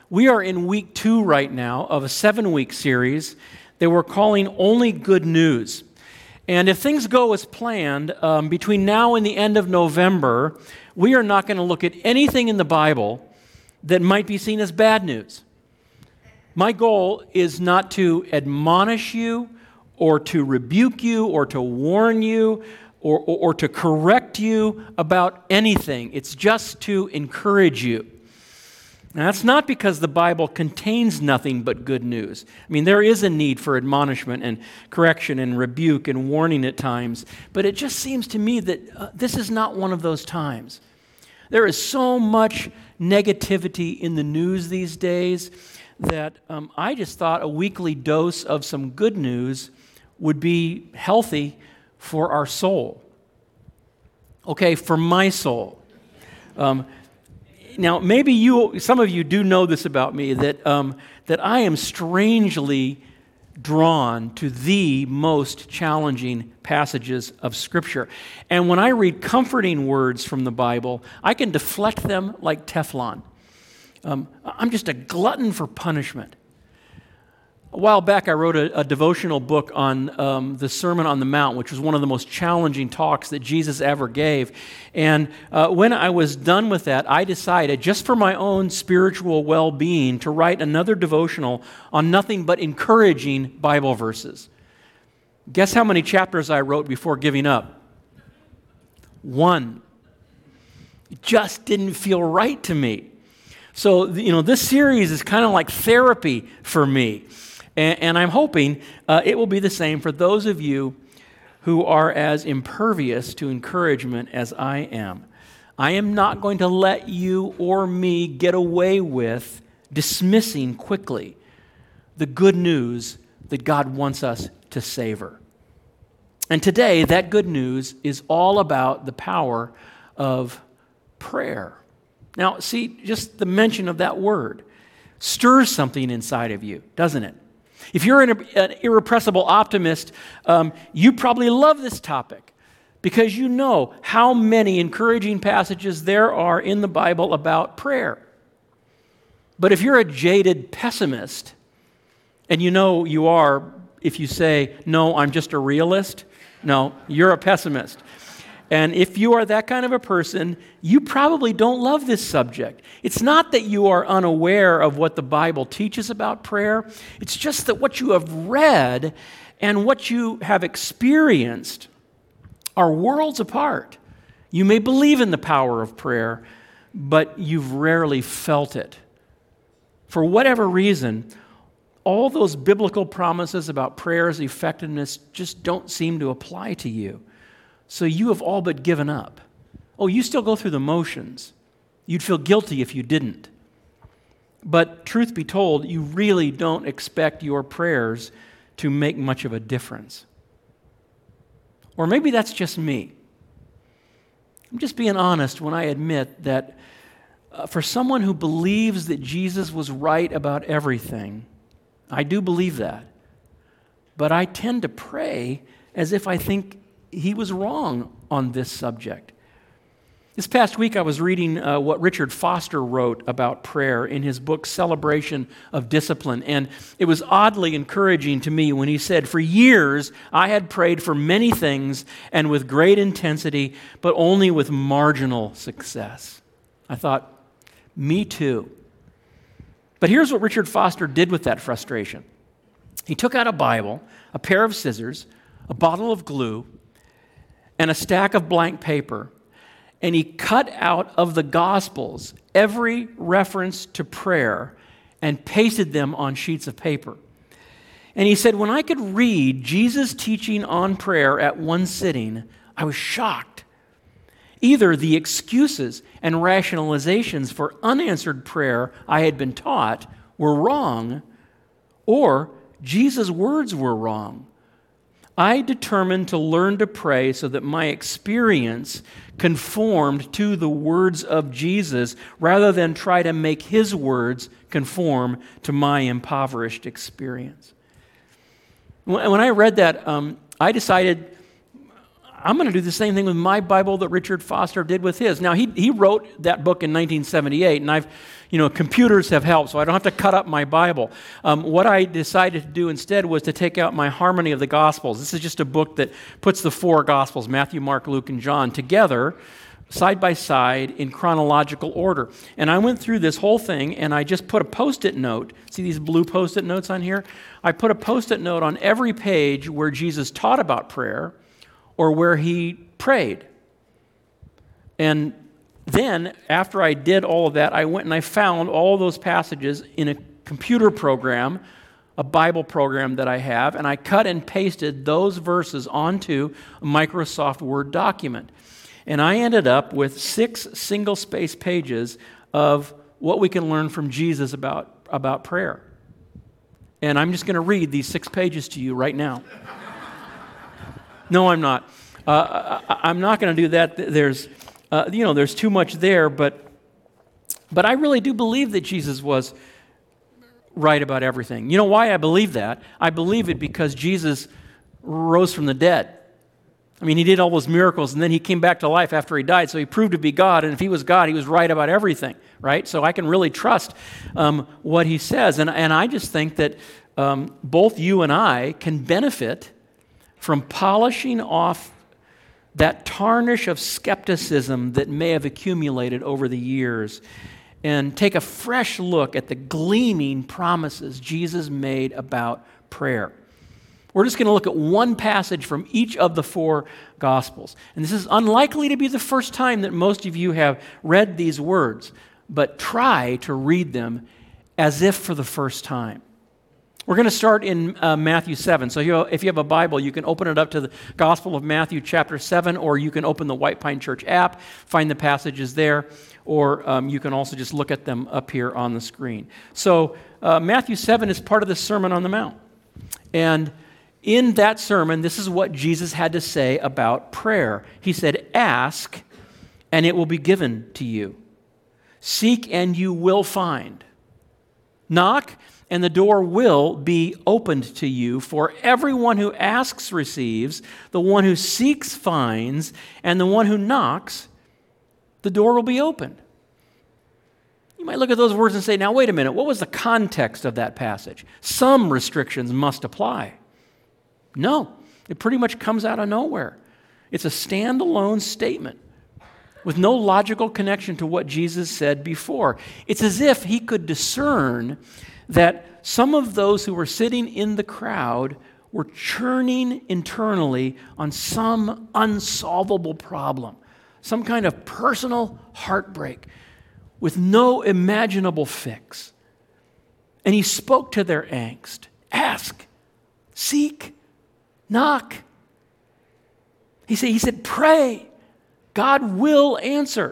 We are in week 2 right now of a 7-week series that we're calling Only Good News. And if things go as planned, between now and the end of November, we are not going to look at anything in the Bible that might be seen as bad news. My goal is not to admonish you or to rebuke you or to warn you or to correct you about anything. It's just to encourage you. Now, that's not because the Bible contains nothing but good news. I mean, there is a need for admonishment and correction and rebuke and warning at times, but it just seems to me that this is not one of those times. There is so much negativity in the news these days that I just thought a weekly dose of some good news would be healthy for our soul. Okay, for my soul. Now, maybe some of you do know this about me, that I am strangely drawn to the most challenging passages of Scripture. And when I read comforting words from the Bible, I can deflect them like Teflon. I'm just a glutton for punishment. A while back, I wrote a devotional book on the Sermon on the Mount, which was one of the most challenging talks that Jesus ever gave. And when I was done with that, I decided, just for my own spiritual well-being, to write another devotional on nothing but encouraging Bible verses. Guess how many chapters I wrote before giving up? 1. It just didn't feel right to me. So, this series is kind of like therapy for me. And I'm hoping it will be the same for those of you who are as impervious to encouragement as I am. I am not going to let you or me get away with dismissing quickly the good news that God wants us to savor. And today, that good news is all about the power of prayer. Now, see, just the mention of that word stirs something inside of you, doesn't it? If you're an irrepressible optimist, you probably love this topic because you know how many encouraging passages there are in the Bible about prayer. But if you're a jaded pessimist, and you know you are if you say, no, I'm just a realist, no, you're a pessimist. And if you are that kind of a person, you probably don't love this subject. It's not that you are unaware of what the Bible teaches about prayer. It's just that what you have read and what you have experienced are worlds apart. You may believe in the power of prayer, but you've rarely felt it. For whatever reason, all those biblical promises about prayer's effectiveness just don't seem to apply to you. So you have all but given up. Oh, you still go through the motions. You'd feel guilty if you didn't. But truth be told, you really don't expect your prayers to make much of a difference. Or maybe that's just me. I'm just being honest when I admit that for someone who believes that Jesus was right about everything, I do believe that. But I tend to pray as if I think he was wrong on this subject. This past week, I was reading what Richard Foster wrote about prayer in his book, Celebration of Discipline. And it was oddly encouraging to me when he said, for years, I had prayed for many things and with great intensity, but only with marginal success. I thought, me too. But here's what Richard Foster did with that frustration. He took out a Bible, a pair of scissors, a bottle of glue, and a stack of blank paper, and he cut out of the Gospels every reference to prayer and pasted them on sheets of paper. And he said, when I could read Jesus' teaching on prayer at one sitting, I was shocked. Either the excuses and rationalizations for unanswered prayer I had been taught were wrong, or Jesus' words were wrong. I determined to learn to pray so that my experience conformed to the words of Jesus rather than try to make his words conform to my impoverished experience. When I read that, I decided I'm going to do the same thing with my Bible that Richard Foster did with his. Now, he wrote that book in 1978, and computers have helped, so I don't have to cut up my Bible. What I decided to do instead was to take out my Harmony of the Gospels. This is just a book that puts the four Gospels, Matthew, Mark, Luke, and John, together, side by side, in chronological order. And I went through this whole thing, and I just put a Post-it note. See these blue Post-it notes on here? I put a Post-it note on every page where Jesus taught about prayer or where he prayed. And then, after I did all of that, I went and I found all those passages in a computer program, a Bible program that I have, and I cut and pasted those verses onto a Microsoft Word document. And I ended up with 6 single-space pages of what we can learn from Jesus about prayer. And I'm just going to read these 6 pages to you right now. No, I'm not. I'm not going to do that. There's too much there, but I really do believe that Jesus was right about everything. You know why I believe that? I believe it because Jesus rose from the dead. I mean, he did all those miracles, and then he came back to life after he died, so he proved to be God, and if he was God, he was right about everything, right? So I can really trust what he says, and I just think that both you and I can benefit from polishing off that tarnish of skepticism that may have accumulated over the years and take a fresh look at the gleaming promises Jesus made about prayer. We're just going to look at one passage from each of the 4 Gospels. And this is unlikely to be the first time that most of you have read these words, but try to read them as if for the first time. We're going to start in Matthew 7. So if you have a Bible, you can open it up to the Gospel of Matthew chapter 7, or you can open the White Pine Church app, find the passages there, or you can also just look at them up here on the screen. So Matthew 7 is part of the Sermon on the Mount. And in that sermon, this is what Jesus had to say about prayer. He said, "Ask, and it will be given to you. Seek, and you will find. Knock, and the door will be opened to you. For everyone who asks receives, the one who seeks finds, and the one who knocks, the door will be opened." You might look at those words and say, now wait a minute, what was the context of that passage? Some restrictions must apply. No, it pretty much comes out of nowhere. It's a standalone statement with no logical connection to what Jesus said before. It's as if he could discern that some of those who were sitting in the crowd were churning internally on some unsolvable problem, some kind of personal heartbreak with no imaginable fix. And he spoke to their angst. Ask, seek, knock. He said, pray. God will answer.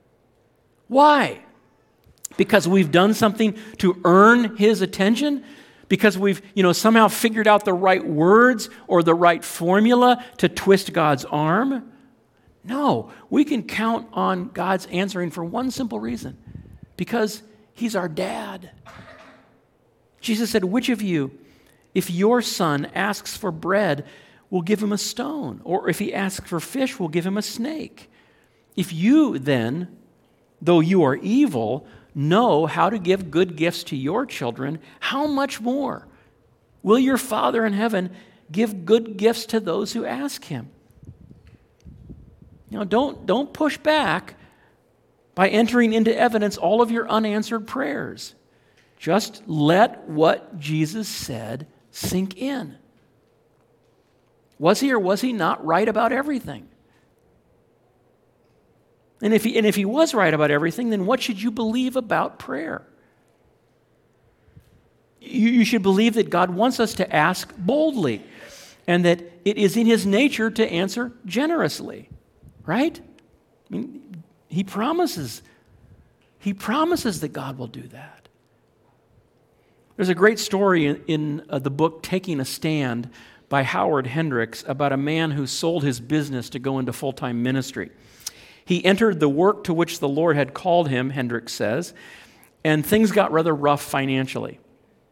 Why? Because we've done something to earn his attention? Because we've, somehow figured out the right words or the right formula to twist God's arm? No, we can count on God's answering for one simple reason. Because he's our dad. Jesus said, which of you, if your son asks for bread, will give him a stone? Or if he asks for fish, will give him a snake? If you then, though you are evil, know how to give good gifts to your children, how much more will your Father in heaven give good gifts to those who ask him? Don't push back by entering into evidence all of your unanswered prayers. Just let what Jesus said sink in. Was he or was he not right about everything? And if he was right about everything, then what should you believe about prayer? You should believe that God wants us to ask boldly and that it is in his nature to answer generously, right? I mean, he promises that God will do that. There's a great story in the book Taking a Stand by Howard Hendricks about a man who sold his business to go into full-time ministry. He entered the work to which the Lord had called him, Hendricks says, and things got rather rough financially.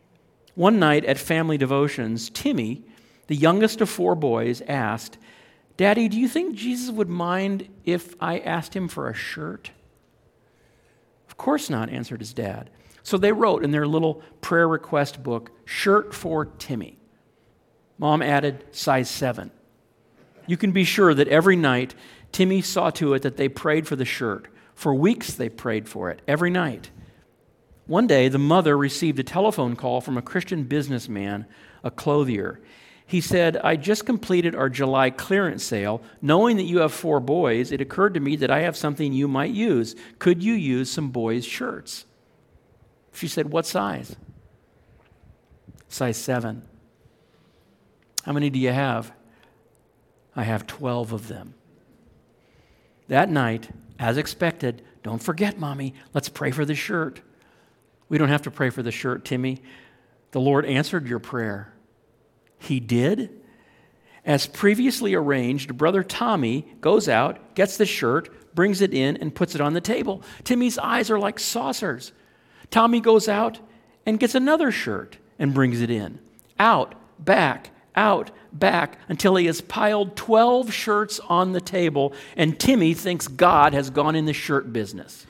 One night at family devotions, Timmy, the youngest of 4 boys, asked, Daddy, do you think Jesus would mind if I asked him for a shirt? Of course not, answered his dad. So they wrote in their little prayer request book, shirt for Timmy. Mom added size 7. You can be sure that every night Timmy saw to it that they prayed for the shirt. For weeks they prayed for it, every night. One day, the mother received a telephone call from a Christian businessman, a clothier. He said, I just completed our July clearance sale. Knowing that you have 4 boys, it occurred to me that I have something you might use. Could you use some boys' shirts? She said, what size? Size 7. How many do you have? I have 12 of them. That night, as expected, don't forget, Mommy, let's pray for the shirt. We don't have to pray for the shirt, Timmy. The Lord answered your prayer. He did. As previously arranged, Brother Tommy goes out, gets the shirt, brings it in, and puts it on the table. Timmy's eyes are like saucers. Tommy goes out and gets another shirt and brings it in. Out, back, until he has piled 12 shirts on the table, and Timmy thinks God has gone in the shirt business.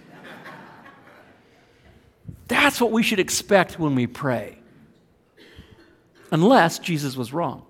That's what we should expect when we pray. Unless Jesus was wrong.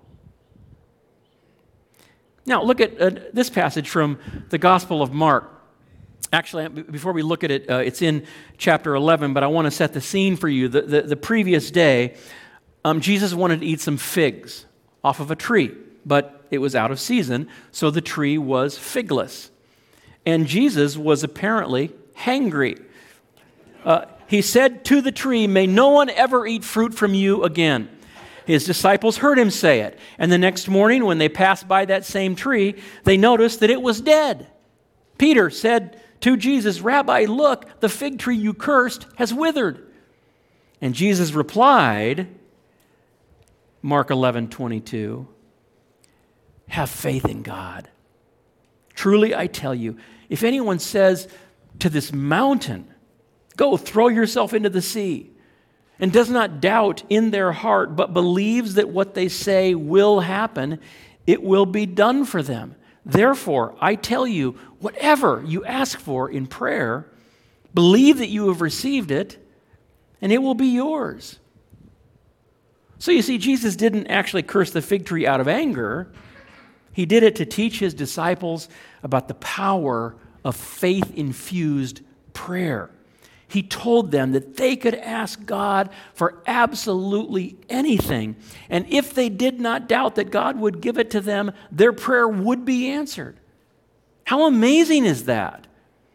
Now, look at this passage from the Gospel of Mark. Actually, before we look at it, it's in chapter 11, but I want to set the scene for you. The previous day, Jesus wanted to eat some figs off of a tree, but it was out of season, so the tree was figless. And Jesus was apparently hangry. He said to the tree, may no one ever eat fruit from you again. His disciples heard him say it, and the next morning when they passed by that same tree, they noticed that it was dead. Peter said to Jesus, Rabbi, look, the fig tree you cursed has withered. And Jesus replied, Mark 11:22, have faith in God. Truly I tell you, if anyone says to this mountain, go throw yourself into the sea, and does not doubt in their heart, but believes that what they say will happen, it will be done for them. Therefore, I tell you, whatever you ask for in prayer, believe that you have received it, and it will be yours. So you see, Jesus didn't actually curse the fig tree out of anger. He did it to teach his disciples about the power of faith-infused prayer. He told them that they could ask God for absolutely anything. And if they did not doubt that God would give it to them, their prayer would be answered. How amazing is that?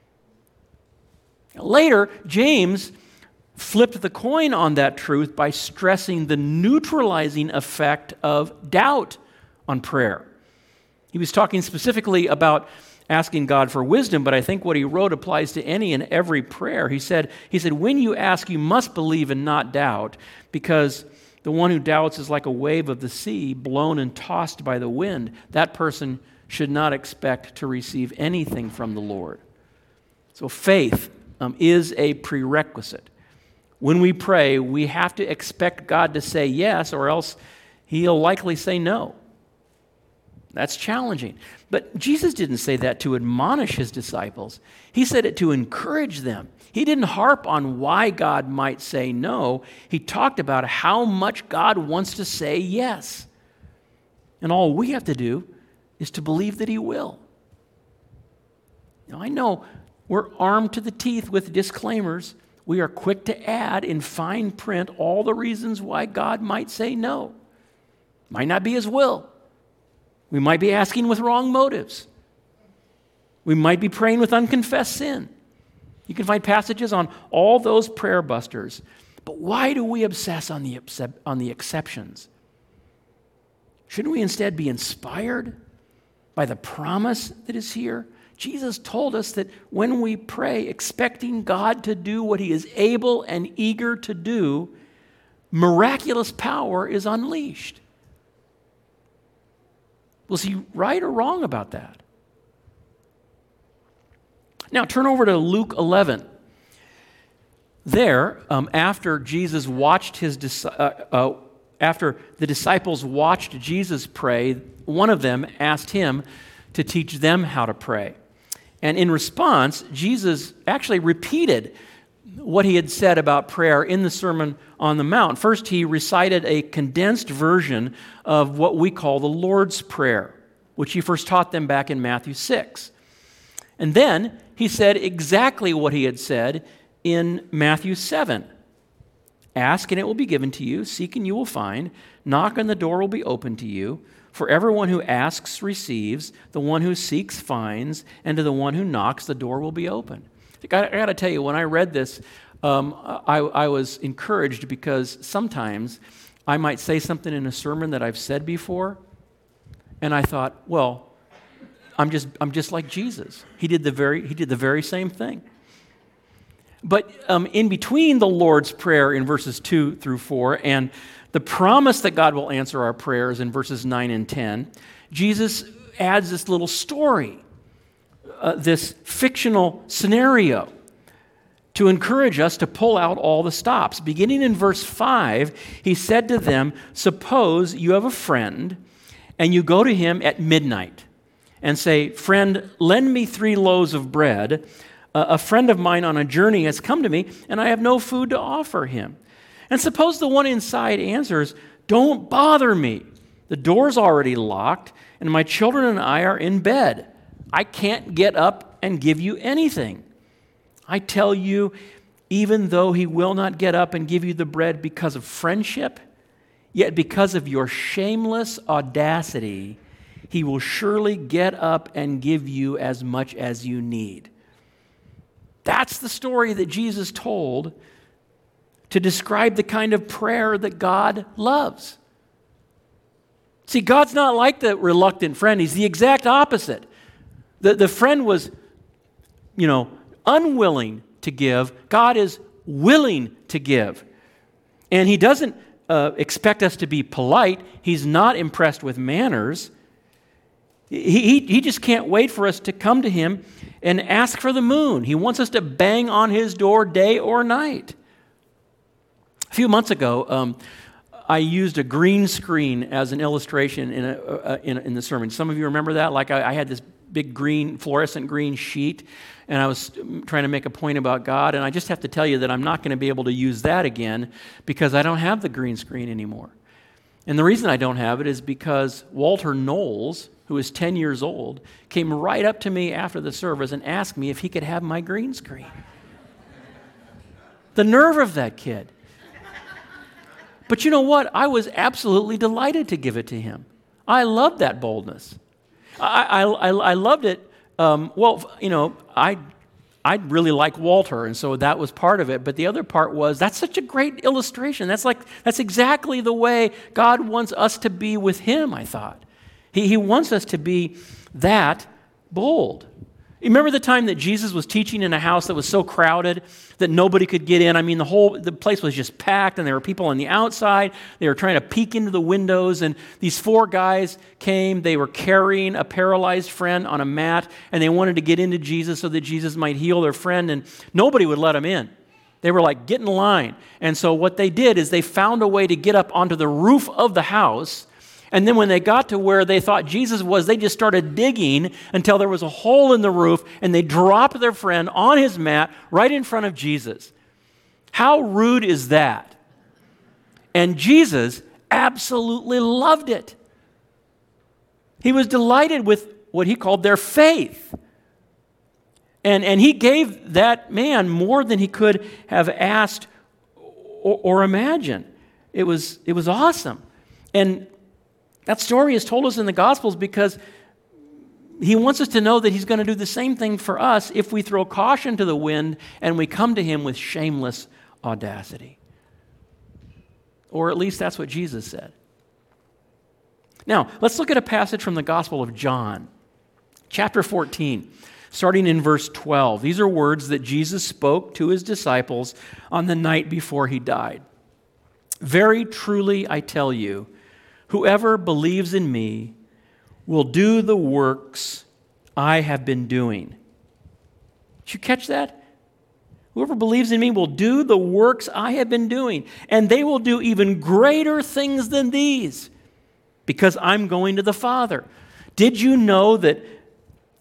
Later, James flipped the coin on that truth by stressing the neutralizing effect of doubt on prayer. He was talking specifically about asking God for wisdom, but I think what he wrote applies to any and every prayer. He said, when you ask, you must believe and not doubt, because the one who doubts is like a wave of the sea, blown and tossed by the wind. That person should not expect to receive anything from the Lord. So faith is a prerequisite. When we pray, we have to expect God to say yes, or else he'll likely say no. That's challenging. But Jesus didn't say that to admonish his disciples. He said it to encourage them. He didn't harp on why God might say no. He talked about how much God wants to say yes. And all we have to do is to believe that he will. Now, I know we're armed to the teeth with disclaimers. We are quick to add in fine print all the reasons why God might say no. Might not be his will. We might be asking with wrong motives. We might be praying with unconfessed sin. You can find passages on all those prayer busters. But why do we obsess on the exceptions? Shouldn't we instead be inspired by the promise that is here? Jesus told us that when we pray, expecting God to do what he is able and eager to do, miraculous power is unleashed. Was he right or wrong about that? Now turn over to Luke 11. There, after the disciples watched Jesus pray, one of them asked him, to teach them how to pray. And in response, Jesus actually repeated what he had said about prayer in the Sermon on the Mount. First, he recited a condensed version of what we call the Lord's Prayer, which he first taught them back in Matthew 6. And then he said exactly what he had said in Matthew 7. Ask and it will be given to you, seek and you will find, knock and the door will be opened to you. For everyone who asks receives, the one who seeks finds, and to the one who knocks the door will be opened. I got to tell you, when I read this, I was encouraged because sometimes I might say something in a sermon that I've said before, and I thought, well, I'm just like Jesus. He did the very same thing. But in between the Lord's Prayer in verses 2 through 4 and the promise that God will answer our prayers in verses 9 and 10, Jesus adds this little story, this fictional scenario, to encourage us to pull out all the stops. Beginning in verse 5, he said to them, suppose you have a friend and you go to him at midnight and say, friend, lend me 3 loaves of bread. A friend of mine on a journey has come to me and I have no food to offer him. And suppose the one inside answers, don't bother me. The door's already locked and my children and I are in bed. I can't get up and give you anything. I tell you, even though he will not get up and give you the bread because of friendship, yet because of your shameless audacity, he will surely get up and give you as much as you need. That's the story that Jesus told to describe the kind of prayer that God loves. See, God's not like the reluctant friend. He's the exact opposite. The friend was, unwilling to give. God is willing to give. And he doesn't expect us to be polite. He's not impressed with manners. He just can't wait for us to come to him and ask for the moon. He wants us to bang on his door day or night. A few months ago, I used a green screen as an illustration in the sermon. Some of you remember that? Like I had this big fluorescent green sheet, and I was trying to make a point about God, and I just have to tell you that I'm not going to be able to use that again because I don't have the green screen anymore. And the reason I don't have it is because Walter Knowles, who is 10 years old, came right up to me after the service and asked me if he could have my green screen. The nerve of that kid. But you know what? I was absolutely delighted to give it to him. I loved that boldness. I loved it. I really like Walter, and so that was part of it. But the other part was, that's such a great illustration. That's exactly the way God wants us to be with him, I thought. He wants us to be that bold. You remember the time that Jesus was teaching in a house that was so crowded that nobody could get in? I mean, the place was just packed, and there were people on the outside. They were trying to peek into the windows, and these 4 guys came. They were carrying a paralyzed friend on a mat, and they wanted to get into Jesus so that Jesus might heal their friend, and nobody would let them in. They were like, get in line. And so what they did is they found a way to get up onto the roof of the house. And then when they got to where they thought Jesus was, they just started digging until there was a hole in the roof, and they dropped their friend on his mat right in front of Jesus. How rude is that? And Jesus absolutely loved it. He was delighted with what he called their faith. And he gave that man more than he could have asked or imagined. It was awesome. And that story is told us in the Gospels because he wants us to know that he's going to do the same thing for us if we throw caution to the wind and we come to him with shameless audacity. Or at least that's what Jesus said. Now, let's look at a passage from the Gospel of John, chapter 14, starting in verse 12. These are words that Jesus spoke to his disciples on the night before he died. Very truly, I tell you, whoever believes in me will do the works I have been doing. Did you catch that? Whoever believes in me will do the works I have been doing, and they will do even greater things than these, because I'm going to the Father. Did you know that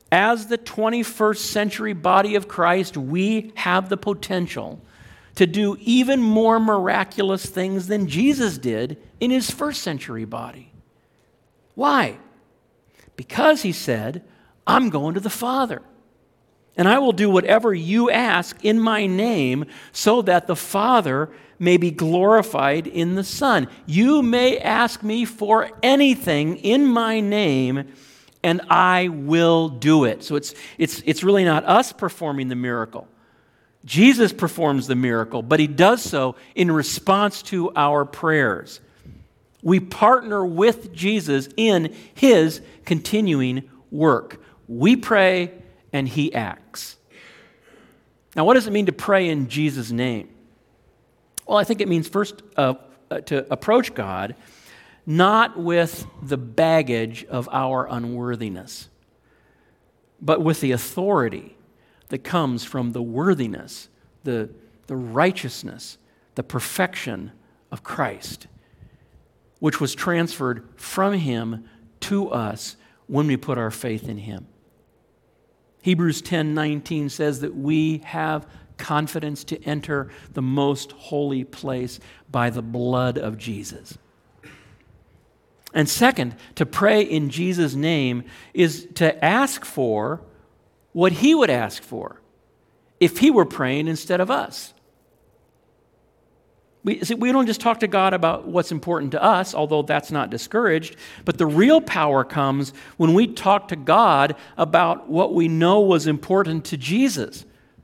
As the 21st century body of Christ, we have the potential to do even more miraculous things than Jesus did in his first century body. Why? Because he said, I'm going to the Father, and I will do whatever you ask in my name so that the Father may be glorified in the Son. You may ask me for anything in my name, and I will do it. So it's really not us performing the miracle. Jesus performs the miracle, but he does so in response to our prayers. We partner with Jesus in his continuing work. We pray and he acts. Now, what does it mean to pray in Jesus' name? Well, I think it means first to approach God not with the baggage of our unworthiness, but with the authority that comes from the worthiness, the righteousness, the perfection of Christ, which was transferred from him to us when we put our faith in him. Hebrews 10:19 says that we have confidence to enter the most holy place by the blood of Jesus. And second, to pray in Jesus' name is to ask for what he would ask for if he were praying instead of us. We don't just talk to God about what's important to us, although that's not discouraged, but the real power comes when we talk to God about what we know was important to Jesus.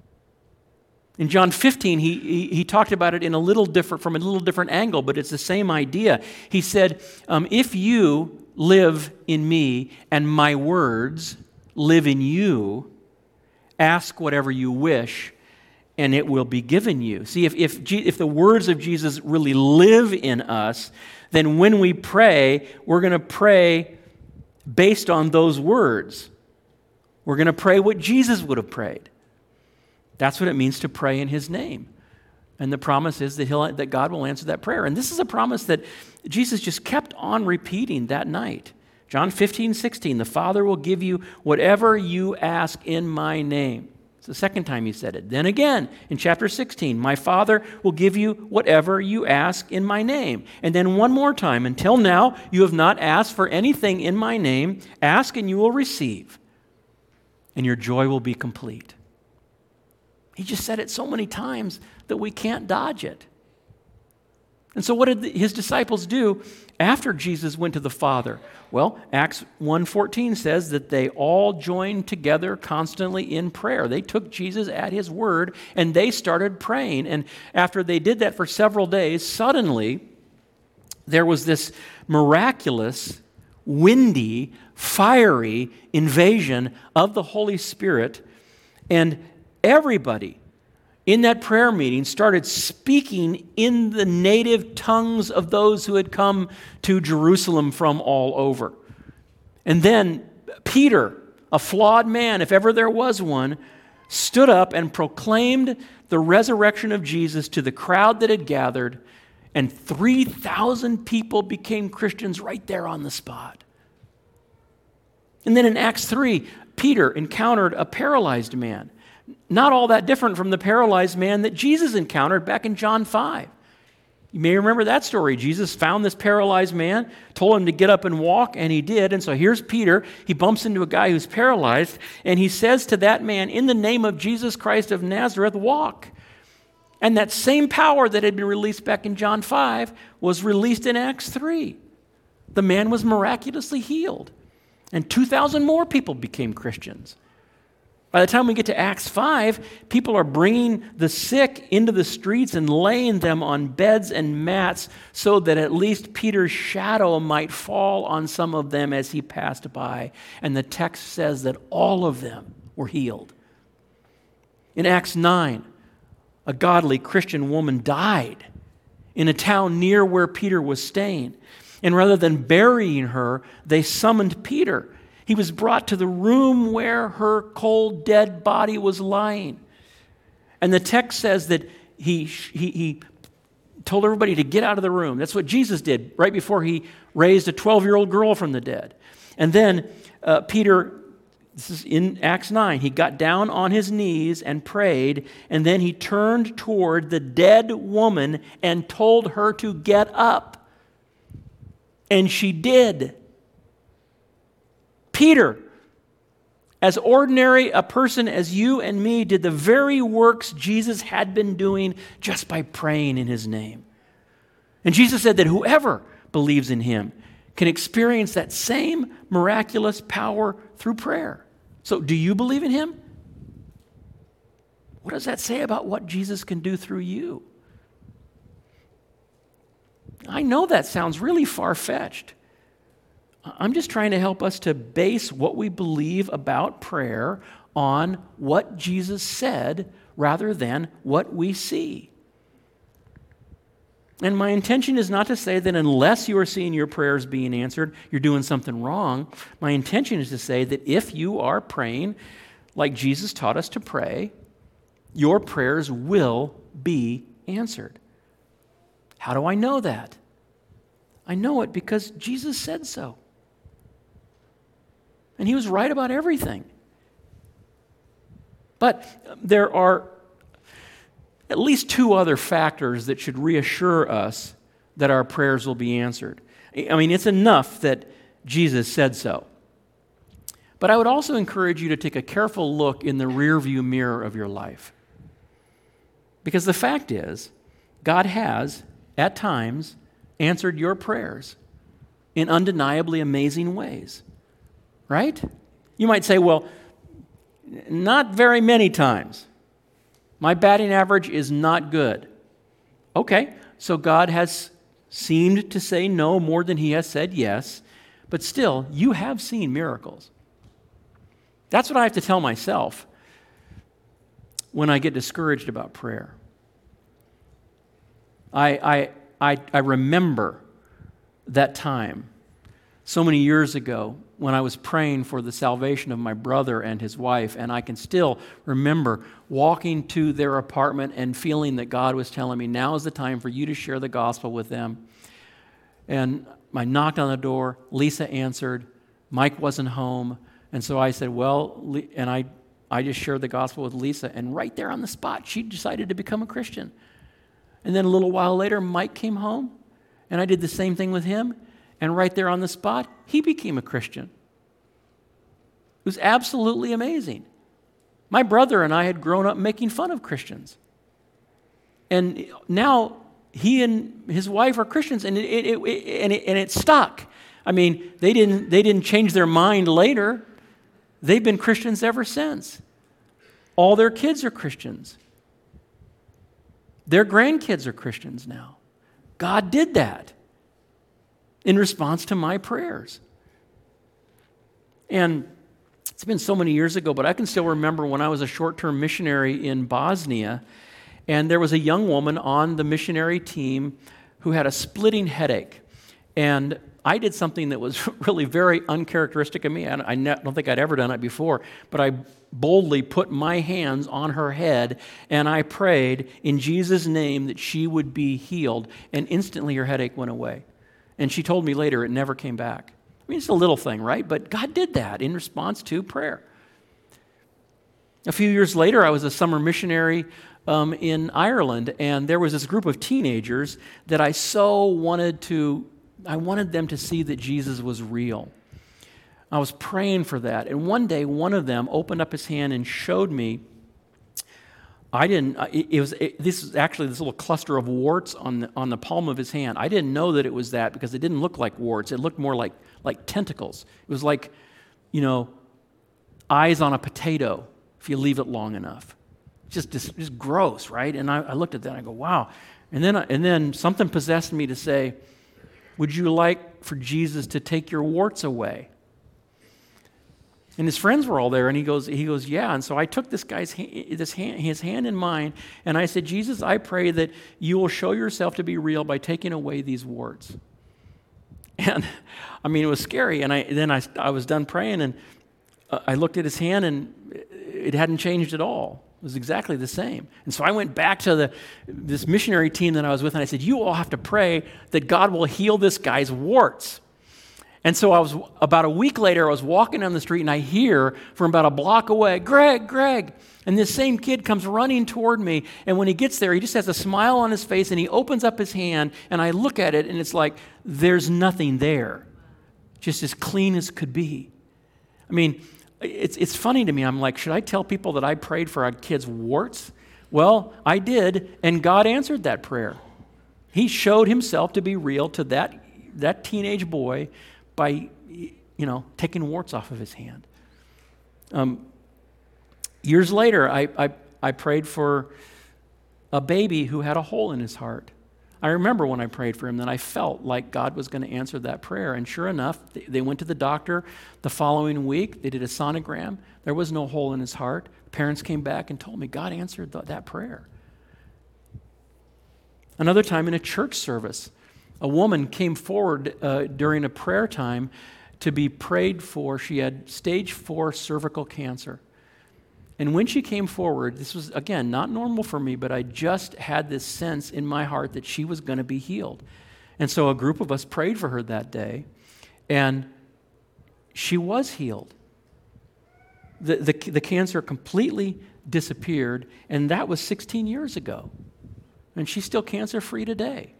In John 15, he talked about it from a little different angle, but it's the same idea. He said, if you live in me and my words live in you, ask whatever you wish, and it will be given you. See, if the words of Jesus really live in us, then when we pray, we're going to pray based on those words. We're going to pray what Jesus would have prayed. That's what it means to pray in his name. And the promise is that God will answer that prayer. And this is a promise that Jesus just kept on repeating that night. John 15:16, the Father will give you whatever you ask in my name. It's the second time he said it. Then again, in chapter 16, my Father will give you whatever you ask in my name. And then one more time, until now you have not asked for anything in my name. Ask and you will receive, and your joy will be complete. He just said it so many times that we can't dodge it. And so what did his disciples do after Jesus went to the Father? Well, Acts 1:14 says that they all joined together constantly in prayer. They took Jesus at his word and they started praying. And after they did that for several days, suddenly there was this miraculous, windy, fiery invasion of the Holy Spirit, and everybody in that prayer meeting started speaking in the native tongues of those who had come to Jerusalem from all over. And then Peter, a flawed man, if ever there was one, stood up and proclaimed the resurrection of Jesus to the crowd that had gathered, and 3,000 people became Christians right there on the spot. And then in Acts 3, Peter encountered a paralyzed man. Not all that different from the paralyzed man that Jesus encountered back in John 5. You may remember that story. Jesus found this paralyzed man, told him to get up and walk, and he did. And so here's Peter. He bumps into a guy who's paralyzed, and he says to that man, in the name of Jesus Christ of Nazareth, walk. And that same power that had been released back in John 5 was released in Acts 3. The man was miraculously healed, and 2,000 more people became Christians. By the time we get to Acts 5, people are bringing the sick into the streets and laying them on beds and mats so that at least Peter's shadow might fall on some of them as he passed by. And the text says that all of them were healed. In Acts 9, a godly Christian woman died in a town near where Peter was staying. And rather than burying her, they summoned Peter. He was brought to the room where her cold, dead body was lying. And the text says that he told everybody to get out of the room. That's what Jesus did right before he raised a 12-year-old girl from the dead. And then Peter This is in Acts 9. He got down on his knees and prayed, and then he turned toward the dead woman and told her to get up. And she did. Peter, as ordinary a person as you and me, did the very works Jesus had been doing just by praying in his name. And Jesus said that whoever believes in him can experience that same miraculous power through prayer. So, do you believe in him? What does that say about what Jesus can do through you? I know that sounds really far-fetched. I'm just trying to help us to base what we believe about prayer on what Jesus said rather than what we see. And my intention is not to say that unless you are seeing your prayers being answered, you're doing something wrong. My intention is to say that if you are praying like Jesus taught us to pray, your prayers will be answered. How do I know that? I know it because Jesus said so. And he was right about everything. But there are at least two other factors that should reassure us that our prayers will be answered. I mean, it's enough that Jesus said so. But I would also encourage you to take a careful look in the rearview mirror of your life. Because the fact is, God has, at times, answered your prayers in undeniably amazing ways. Right? You might say, well, not very many times. My batting average is not good. Okay, so God has seemed to say no more than he has said yes, but still, you have seen miracles. That's what I have to tell myself when I get discouraged about prayer. I remember that time so many years ago when I was praying for the salvation of my brother and his wife, and I can still remember walking to their apartment and feeling that God was telling me, now is the time for you to share the gospel with them. And I knocked on the door, Lisa answered, Mike wasn't home, and so I said, well, and I just shared the gospel with Lisa, and right there on the spot, she decided to become a Christian. And then a little while later, Mike came home, and I did the same thing with him, and right there on the spot, he became a Christian. It was absolutely amazing. My brother and I had grown up making fun of Christians. And now he and his wife are Christians, and it stuck. I mean, they didn't change their mind later. They've been Christians ever since. All their kids are Christians. Their grandkids are Christians now. God did that in response to my prayers. And it's been so many years ago, but I can still remember when I was a short-term missionary in Bosnia, and there was a young woman on the missionary team who had a splitting headache. And I did something that was really very uncharacteristic of me. I don't think I'd ever done it before, but I boldly put my hands on her head, and I prayed in Jesus' name that she would be healed, and instantly her headache went away. And she told me later it never came back. I mean, it's a little thing, right? But God did that in response to prayer. A few years later, I was a summer missionary in Ireland, and there was this group of teenagers that I wanted them to see that Jesus was real. I was praying for that, and one day, one of them opened up his hand and showed me. This is actually this little cluster of warts on the palm of his hand. I didn't know that it was that because it didn't look like warts. It looked more like tentacles. It was like, eyes on a potato if you leave it long enough. Just gross, right? And I looked at that and I go, wow. And then something possessed me to say, would you like for Jesus to take your warts away? And his friends were all there, and he goes, yeah. And so I took this guy's his hand in mine, and I said, Jesus, I pray that you will show yourself to be real by taking away these warts. And I mean, it was scary. And I was done praying, and I looked at his hand, and it hadn't changed at all. It was exactly the same. And so I went back to this missionary team that I was with, and I said, you all have to pray that God will heal this guy's warts. And so about a week later, I was walking down the street and I hear from about a block away, Greg, Greg. And this same kid comes running toward me. And when he gets there, he just has a smile on his face and he opens up his hand and I look at it and it's like, there's nothing there. Just as clean as could be. I mean, it's funny to me. I'm like, should I tell people that I prayed for our kids' warts? Well, I did, and God answered that prayer. He showed himself to be real to that teenage boy by, taking warts off of his hand. Years later, I prayed for a baby who had a hole in his heart. I remember when I prayed for him that I felt like God was going to answer that prayer. And sure enough, they went to the doctor the following week. They did a sonogram. There was no hole in his heart. Parents came back and told me God answered that prayer. Another time in a church service, a woman came forward during a prayer time to be prayed for. She had stage 4 cervical cancer. And when she came forward, this was, again, not normal for me, but I just had this sense in my heart that she was going to be healed. And so a group of us prayed for her that day, and she was healed. The cancer completely disappeared, and that was 16 years ago. And she's still cancer-free today.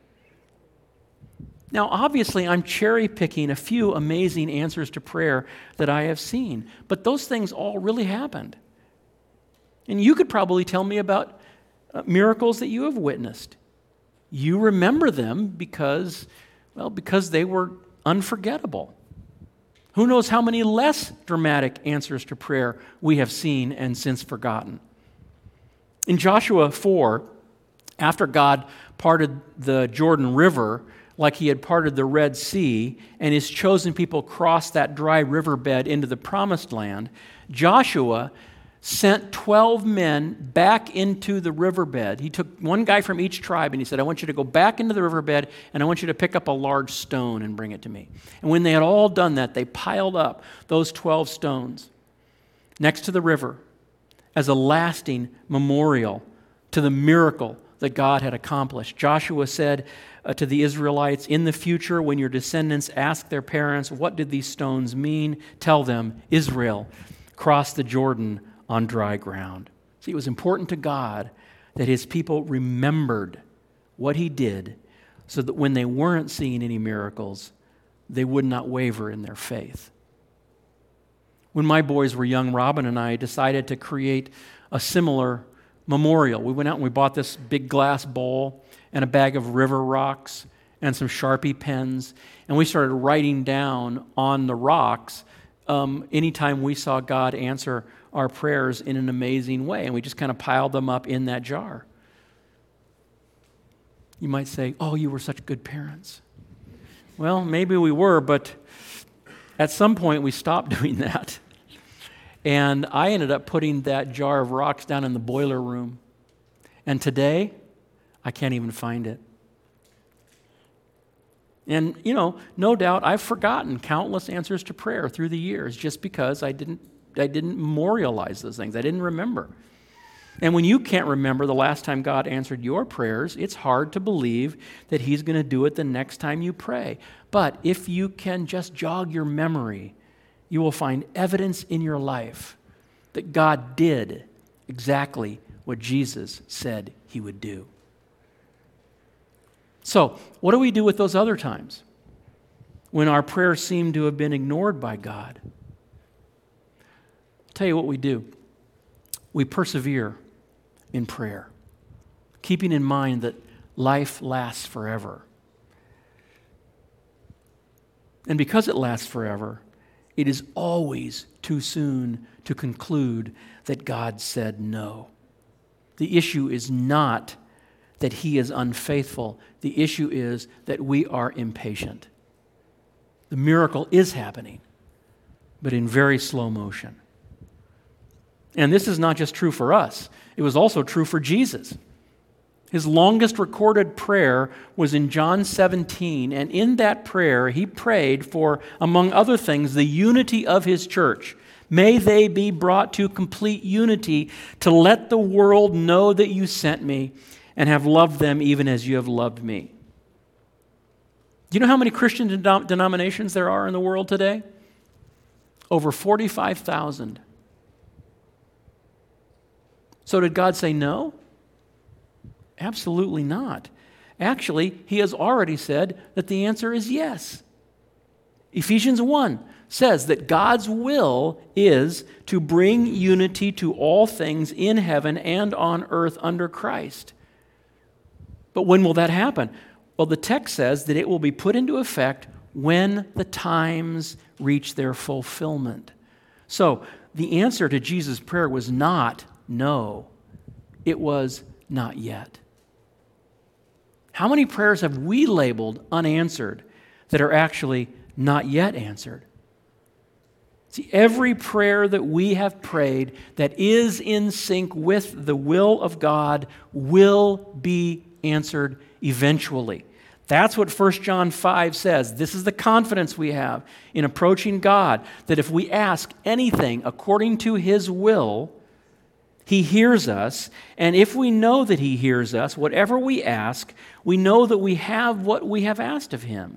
Now, obviously, I'm cherry-picking a few amazing answers to prayer that I have seen, but those things all really happened. And you could probably tell me about miracles that you have witnessed. You remember them because they were unforgettable. Who knows how many less dramatic answers to prayer we have seen and since forgotten. In Joshua 4, after God parted the Jordan River like he had parted the Red Sea, and his chosen people crossed that dry riverbed into the Promised Land, Joshua sent 12 men back into the riverbed. He took one guy from each tribe and he said, I want you to go back into the riverbed and I want you to pick up a large stone and bring it to me. And when they had all done that, they piled up those 12 stones next to the river as a lasting memorial to the miracle that God had accomplished. Joshua said to the Israelites, in the future, when your descendants ask their parents, what did these stones mean? Tell them, Israel crossed the Jordan on dry ground. See, it was important to God that his people remembered what he did so that when they weren't seeing any miracles, they would not waver in their faith. When my boys were young, Robin and I decided to create a similar memorial. We went out and we bought this big glass bowl and a bag of river rocks and some Sharpie pens, and we started writing down on the rocks anytime we saw God answer our prayers in an amazing way, and we just kind of piled them up in that jar. You might say, oh, you were such good parents. Well, maybe we were, but at some point we stopped doing that. And I ended up putting that jar of rocks down in the boiler room. And today, I can't even find it. And, no doubt I've forgotten countless answers to prayer through the years just because I didn't memorialize those things. I didn't remember. And when you can't remember the last time God answered your prayers, it's hard to believe that he's going to do it the next time you pray. But if you can just jog your memory, you will find evidence in your life that God did exactly what Jesus said he would do. So, what do we do with those other times when our prayers seem to have been ignored by God? I'll tell you what we do. We persevere in prayer, keeping in mind that life lasts forever. And because it lasts forever, it is always too soon to conclude that God said no. The issue is not that he is unfaithful. The issue is that we are impatient. The miracle is happening, but in very slow motion. And this is not just true for us. It was also true for Jesus. His longest recorded prayer was in John 17, and in that prayer, he prayed for, among other things, the unity of his church. May they be brought to complete unity to let the world know that you sent me and have loved them even as you have loved me. Do you know how many Christian denominations there are in the world today? Over 45,000. So did God say no? Absolutely not. Actually, he has already said that the answer is yes. Ephesians 1 says that God's will is to bring unity to all things in heaven and on earth under Christ. But when will that happen? Well, the text says that it will be put into effect when the times reach their fulfillment. So the answer to Jesus' prayer was not no. It was not yet. How many prayers have we labeled unanswered that are actually not yet answered? See, every prayer that we have prayed that is in sync with the will of God will be answered eventually. That's what 1 John 5 says. This is the confidence we have in approaching God, that if we ask anything according to His will, He hears us. And if we know that He hears us, whatever we ask, we know that we have what we have asked of Him.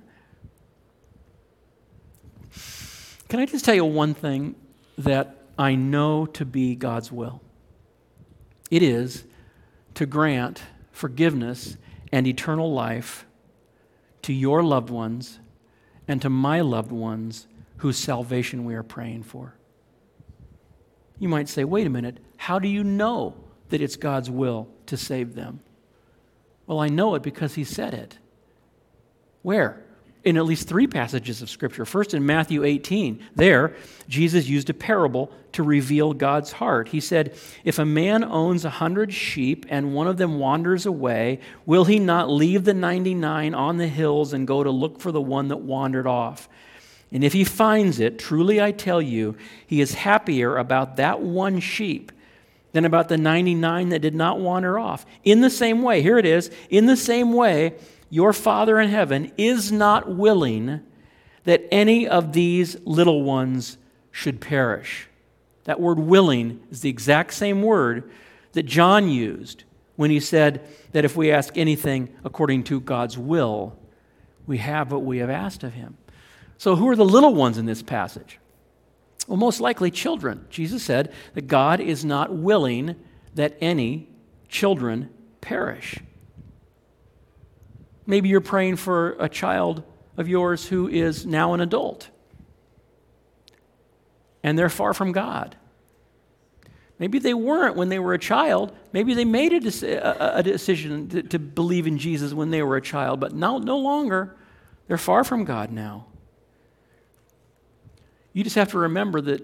Can I just tell you one thing that I know to be God's will? It is to grant forgiveness and eternal life to your loved ones and to my loved ones whose salvation we are praying for. You might say, wait a minute, how do you know that it's God's will to save them? Well, I know it because He said it. Where? In at least 3 passages of Scripture. First, in Matthew 18, there, Jesus used a parable to reveal God's heart. He said, if a man owns 100 sheep and one of them wanders away, will he not leave the 99 on the hills and go to look for the one that wandered off? And if he finds it, truly I tell you, he is happier about that one sheep than about the 99 that did not wander off. In the same way, here it is, in the same way, your Father in heaven is not willing that any of these little ones should perish. That word willing is the exact same word that John used when he said that if we ask anything according to God's will, we have what we have asked of Him. So who are the little ones in this passage? Well, most likely children. Jesus said that God is not willing that any children perish. Maybe you're praying for a child of yours who is now an adult, and they're far from God. Maybe they weren't when they were a child. Maybe they made a decision to believe in Jesus when they were a child, but no longer. They're far from God now. You just have to remember that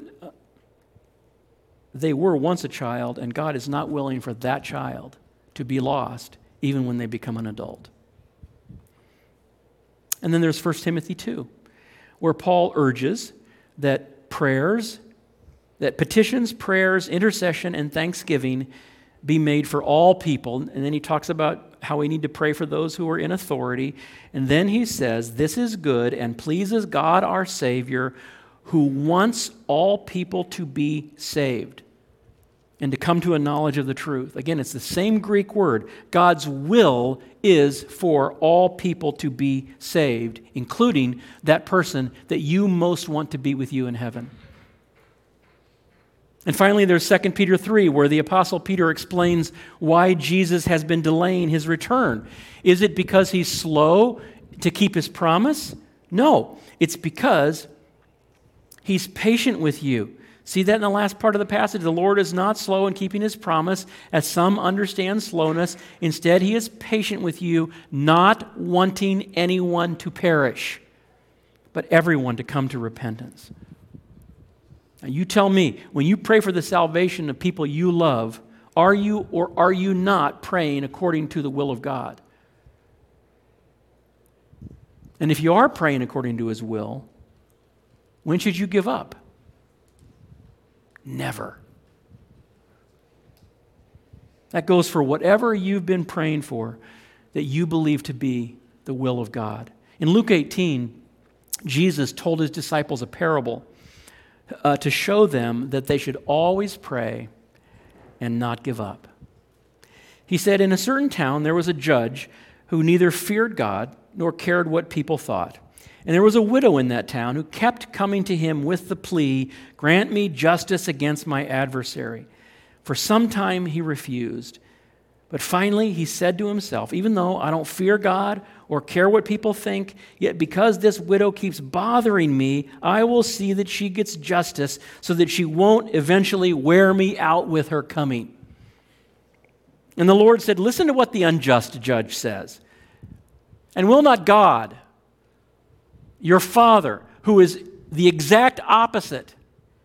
they were once a child, and God is not willing for that child to be lost, even when they become an adult. And then there's 1 Timothy 2, where Paul urges that petitions, prayers, intercession, and thanksgiving be made for all people. And then he talks about how we need to pray for those who are in authority. And then he says, this is good and pleases God our Savior, who wants all people to be saved and to come to a knowledge of the truth. Again, it's the same Greek word. God's will is for all people to be saved, including that person that you most want to be with you in heaven. And finally, there's 2 Peter 3, where the Apostle Peter explains why Jesus has been delaying His return. Is it because He's slow to keep His promise? No, it's because He's patient with you. See that in the last part of the passage? The Lord is not slow in keeping His promise, as some understand slowness. Instead, He is patient with you, not wanting anyone to perish, but everyone to come to repentance. Now, you tell me, when you pray for the salvation of people you love, are you or are you not praying according to the will of God? And if you are praying according to His will, when should you give up? Never. That goes for whatever you've been praying for that you believe to be the will of God. In Luke 18, Jesus told His disciples a parable to show them that they should always pray and not give up. He said, in a certain town there was a judge who neither feared God nor cared what people thought. And there was a widow in that town who kept coming to him with the plea, "Grant me justice against my adversary." For some time he refused. But finally he said to himself, "Even though I don't fear God or care what people think, yet because this widow keeps bothering me, I will see that she gets justice so that she won't eventually wear me out with her coming." And the Lord said, "Listen to what the unjust judge says. And will not God, your Father, who is the exact opposite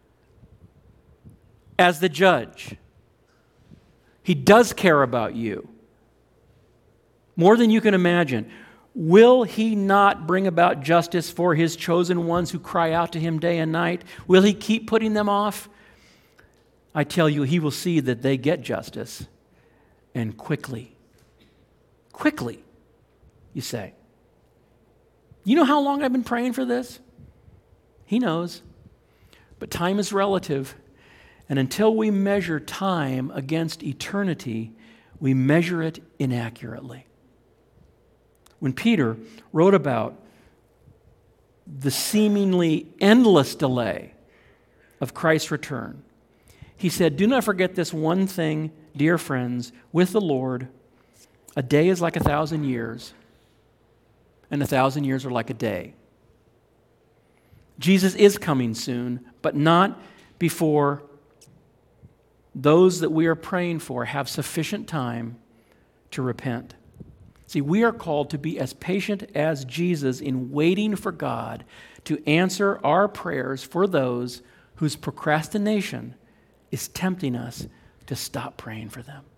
as the judge, He does care about you more than you can imagine. Will He not bring about justice for His chosen ones who cry out to Him day and night? Will He keep putting them off? I tell you, He will see that they get justice, and quickly. Quickly, you say. You know how long I've been praying for this? He knows. But time is relative. And until we measure time against eternity, we measure it inaccurately. When Peter wrote about the seemingly endless delay of Christ's return, he said, "Do not forget this one thing, dear friends, with the Lord, a day is like 1,000 years, and 1,000 years are like a day." Jesus is coming soon, but not before those that we are praying for have sufficient time to repent. See, we are called to be as patient as Jesus in waiting for God to answer our prayers for those whose procrastination is tempting us to stop praying for them.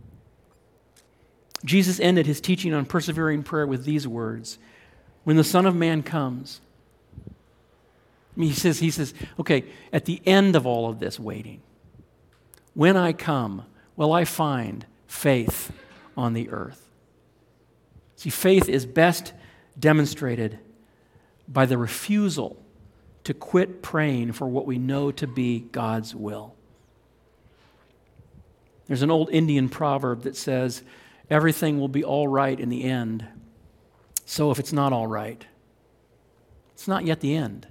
Jesus ended his teaching on persevering prayer with these words, "When the Son of Man comes," he says, okay, at the end of all of this waiting, "when I come, will I find faith on the earth?" See, faith is best demonstrated by the refusal to quit praying for what we know to be God's will. There's an old Indian proverb that says, "Everything will be all right in the end. So if it's not all right, it's not yet the end."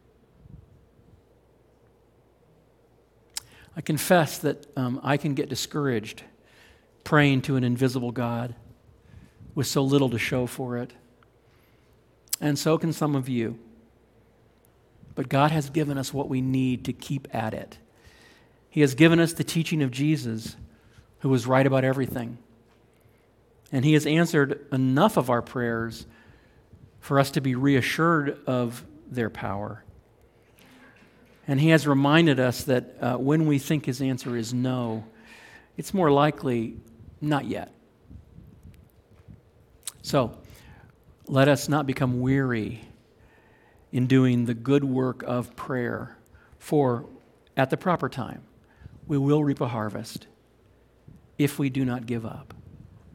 I confess that I can get discouraged praying to an invisible God with so little to show for it. And so can some of you. But God has given us what we need to keep at it. He has given us the teaching of Jesus, who was right about everything. And He has answered enough of our prayers for us to be reassured of their power. And He has reminded us that when we think His answer is no, it's more likely not yet. So, let us not become weary in doing the good work of prayer, for at the proper time, we will reap a harvest if we do not give up.